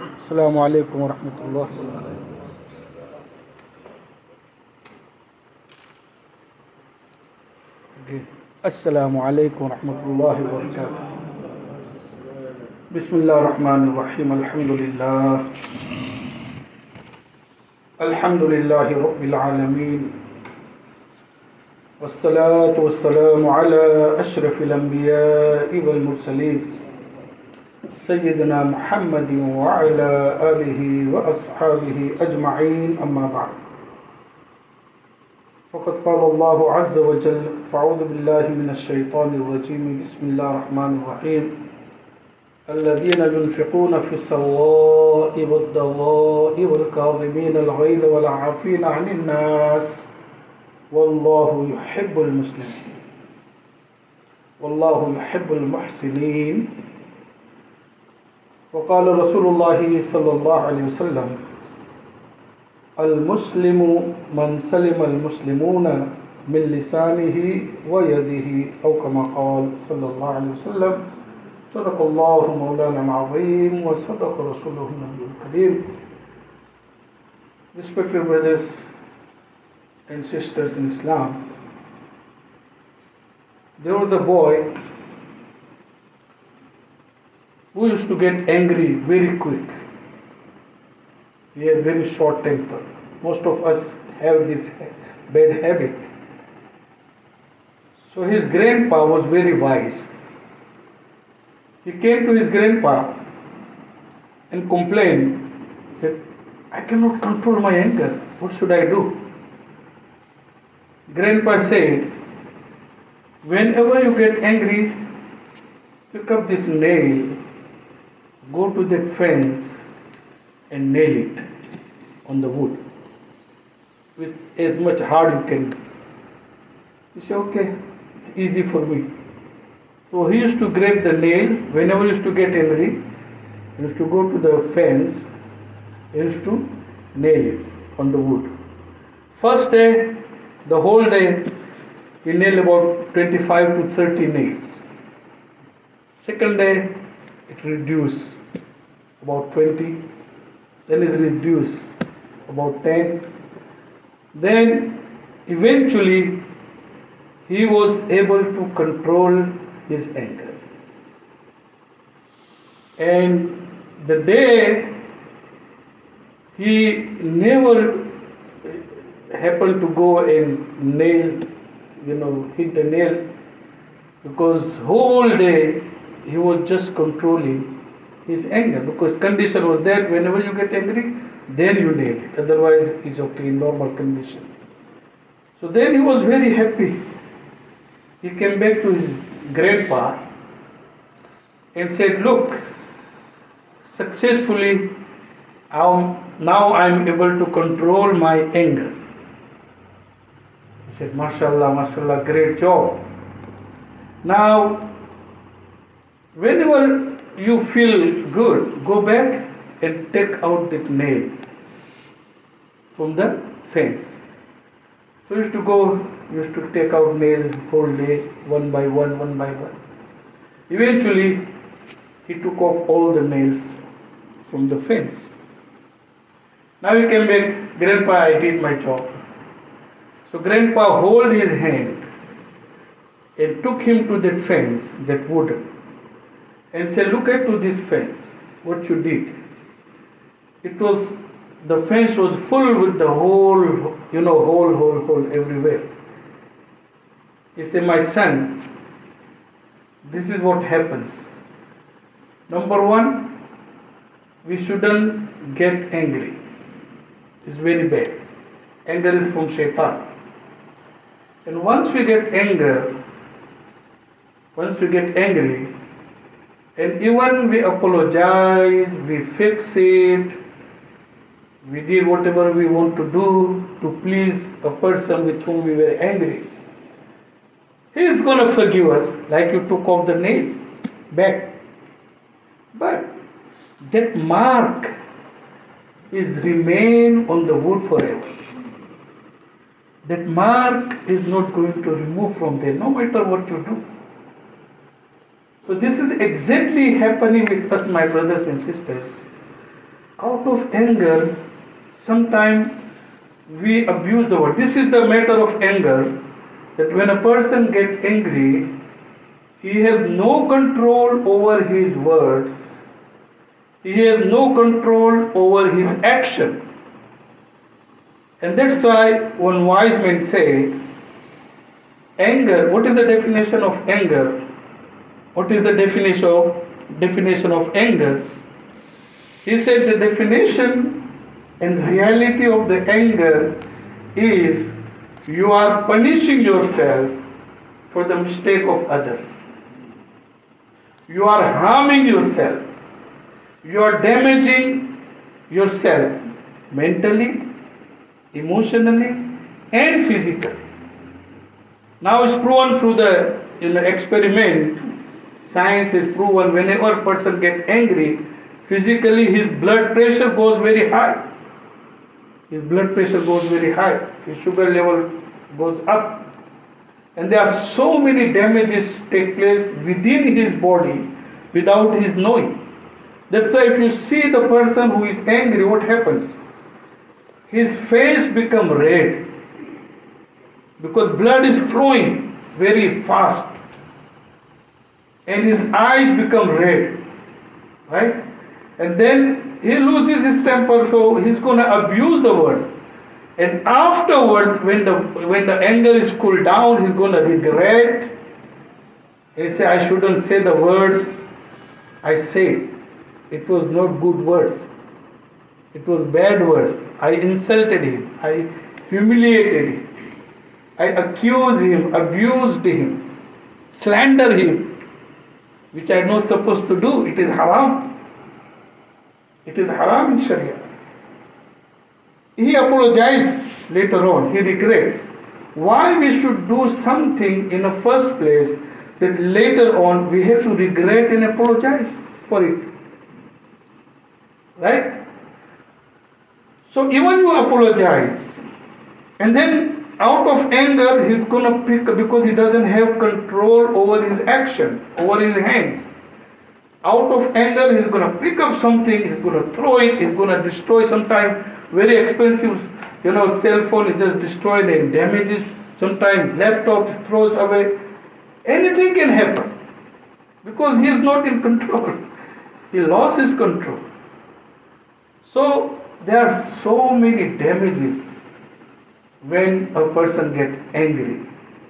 السلام عليكم ورحمة الله. السلام عليكم ورحمة الله وبركاته. بسم الله الرحمن الرحيم. الحمد لله رب العالمين، والصلاة والسلام على أشرف الأنبياء والمرسلين سيدنا محمد وعلى آله وأصحابه أجمعين، أما بعد. فقد قال الله عز وجل: فأعوذ بالله من الشيطان الرجيم، بسم الله الرحمن الرحيم. الذين ينفقون في السراء والضراء والكاظمين الغيظ والعافين عن الناس والله يحب المسلمين والله يحب المحسنين. وقال رسول الله صلى الله عليه وسلم: المسلم من سلم المسلمون من لسانه ويده، أو كما قال صلى الله عليه وسلم. صدق الله مولانا العظيم وصدق رسوله النبي الكريم. Respected brothers and sisters in Islam, there was a boy who used to get angry very quick. He had very short temper. Most of us have this bad habit. So his grandpa was very wise. He came to his grandpa and complained that I cannot control my anger. What should I do? Grandpa said, whenever you get angry, pick up this nail, go to that fence and nail it on the wood with as much hard you can. He said, okay, it's easy for me. So he used to grab the nail whenever he used to get angry. He used to go to the fence, he used to nail it on the wood. First day, the whole day, he nailed about 25 to 30 nails. Second day, it reduced about 20. Then it reduced about 10. Then eventually he was able to control his anger. And the day he never happened to go and nail, hit the nail, because whole day he was just controlling his anger, because condition was that whenever you get angry, then you nail it. Otherwise, it's okay in normal condition. So then he was very happy. He came back to his grandpa and said, look, successfully, now I'm able to control my anger. He said, mashallah, mashallah, great job. Now, whenever you feel good, go back and take out that nail from the fence. So you used to take out nail whole day, one by one. Eventually, he took off all the nails from the fence. Now he came back, Grandpa, I did my job. So Grandpa hold his hand and took him to that fence, that wooden, and said, look at to this fence, what you did. The fence was full with the hole everywhere. He said, my son, this is what happens. Number one, we shouldn't get angry. It's very bad. Anger is from shaitan. And once we get angry, and even we apologize, we fix it, we did whatever we want to do to please a person with whom we were angry, he is going to forgive us, like you took off the nail back. But that mark is remain on the wood forever. That mark is not going to remove from there, no matter what you do. So this is exactly happening with us, my brothers and sisters. out of anger, sometimes we abuse the word. This is the matter of anger, that when a person gets angry, he has no control over his words. He has no control over his action. And that's why one wise man said, anger, what is the definition of anger? What is the definition of anger? He said the definition and reality of the anger is you are punishing yourself for the mistake of others. You are harming yourself. You are damaging yourself mentally, emotionally, and physically. Now it's proven through the experiment. Science has proven whenever a person gets angry, physically his blood pressure goes very high. His blood pressure goes very high. His sugar level goes up. And there are so many damages take place within his body without his knowing. That's why if you see the person who is angry, what happens? His face becomes red because blood is flowing very fast and his eyes become red, right? And then he loses his temper, so he's going to abuse the words. And afterwards, when the anger is cooled down, he's going to regret. He'll say, I shouldn't say the words I said. It was not good words. It was bad words. I insulted him. I humiliated him. I accused him, abused him, slandered him, which I am not supposed to do. It is haram. It is haram in Sharia. He apologized later on. He regrets. Why we should do something in the first place that later on we have to regret and apologize for it? Right? So even you apologize, and then out of anger he's going to pick, because he doesn't have control over his action, over his hands. Out of anger he's going to pick up something, he's going to throw it, he's going to destroy sometimes very expensive, cell phone, he just destroyed and damages. Sometimes laptop he throws away. Anything can happen because he is not in control. He lost his control. So there are so many damages when a person gets angry.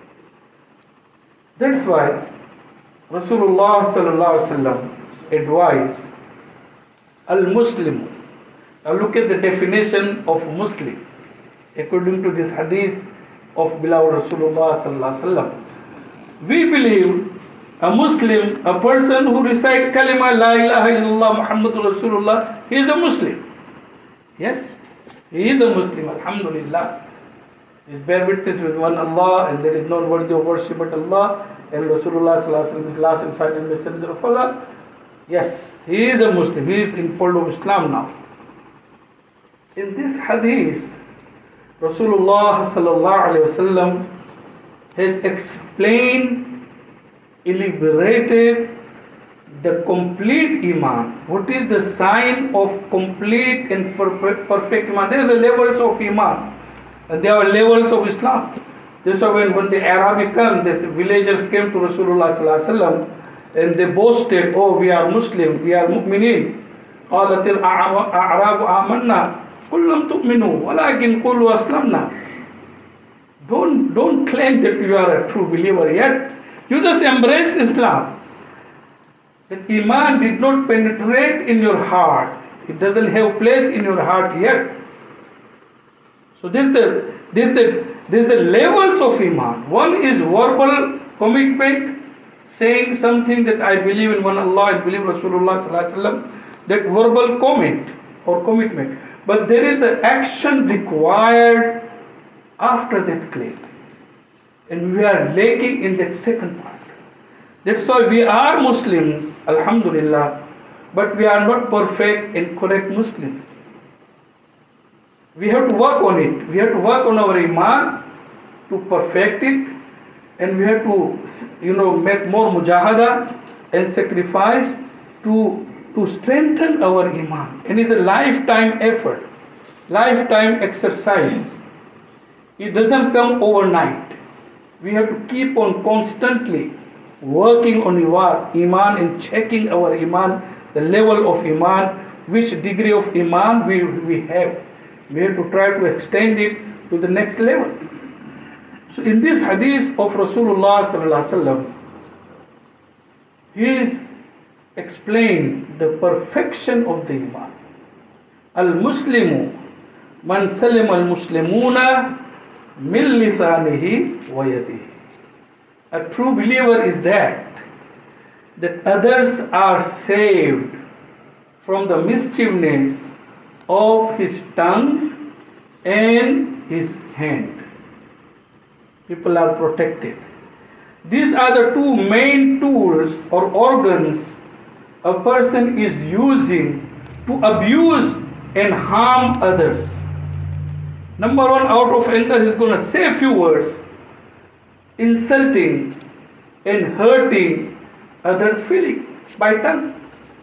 That's why Rasulullah sallallahu alaihi wasallam advised al-Muslim. Now look at the definition of Muslim according to this hadith of beloved Rasulullah sallallahu alaihi wasallam. We believe a Muslim, a person who recites kalima la ilaha illallah Muhammadur Rasulullah, he is a Muslim. Yes, he is a Muslim, alhamdulillah. He bear witness with one Allah, and there is none worthy of worship but Allah, and Rasulullah sallallahu alaihi wasallam is the last and final messenger of Allah. Yes, he is a Muslim. He is in fold of Islam now. In this hadith, Rasulullah sallallahu alaihi wasallam has explained, elaborated the complete Iman. What is the sign of complete and perfect Iman? There are the levels of Iman, and there are levels of Islam. That's why when the Arabic came, the villagers came to Rasulullah sallallahu alaihi wasallam, and they boasted, "Oh, we are Muslim, we are mu'minin." قالت الأعراب آمنا قل لم تؤمنوا ولكن قولوا أسلمنا. Don't claim that you are a true believer yet. You just embrace Islam. That Iman did not penetrate in your heart. It doesn't have place in your heart yet. So there's the levels of Iman. One is verbal commitment, saying something that I believe in one Allah and believe Rasulullah sallallahu alaihi wasallam. That verbal comment or commitment. But there is the action required after that claim. And we are lacking in that second part. That's why we are Muslims, alhamdulillah, but we are not perfect and correct Muslims. We have to work on it. We have to work on our Iman to perfect it, and we have to, make more mujahada and sacrifice to to strengthen our iman. And it's a lifetime effort, lifetime exercise. It doesn't come overnight. We have to keep on constantly working on our iman and checking our iman, the level of iman, which degree of iman we have. We have to try to extend it to the next level. So in this hadith of Rasulullah sallallahu alaihi wasallam, he is explained the perfection of the iman. Al-Muslimu man salim al-Muslimuna min lisanihi wa yadihi. A true believer is that others are saved from the mischievousness of his tongue and his hand. People are protected. These are the two main tools or organs a person is using to abuse and harm others. Number one, out of anger, he's going to say a few words, insulting and hurting others' feeling by tongue.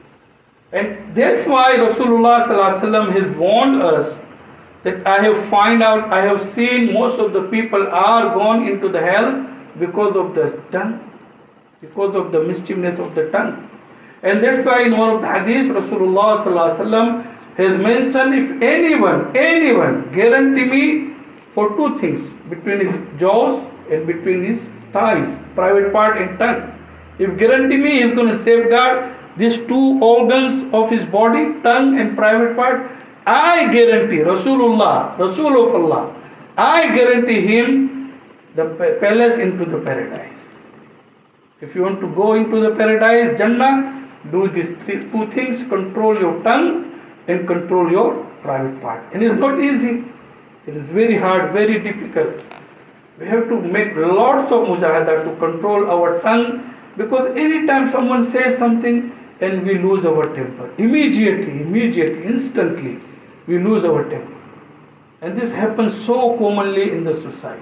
And that's why Rasulullah sallallahu alaihi wasallam has warned us that I have seen most of the people are gone into the hell because of the tongue, because of the mischievousness of the tongue. And that's why in one of the hadiths, Rasulullah sallallahu alaihi wasallam has mentioned, if anyone guarantee me for two things, between his jaws and between his thighs, private part and tongue. If guarantee me, he is going to safeguard these two organs of his body, tongue and private part. I guarantee, Rasul of Allah, I guarantee him the palace into the paradise. If you want to go into the paradise, Jannah, do these two things, control your tongue and control your private part. And it's not easy. It is very hard, very difficult. We have to make lots of mujahadah to control our tongue, because anytime someone says something and we lose our temper, immediately, instantly, we lose our temper. And this happens so commonly in the society.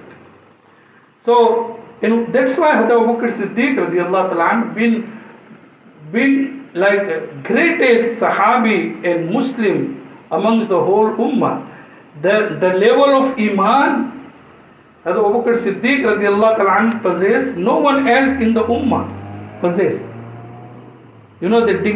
So, that's why Hazrat Abu Bakr Siddiq radiallahu ta'ala been like greatest Sahabi and Muslim amongst the whole Ummah. The level of Iman Hazrat Abu Bakr Siddiq radiallahu ta'ala possessed, no one else in the Ummah possessed. The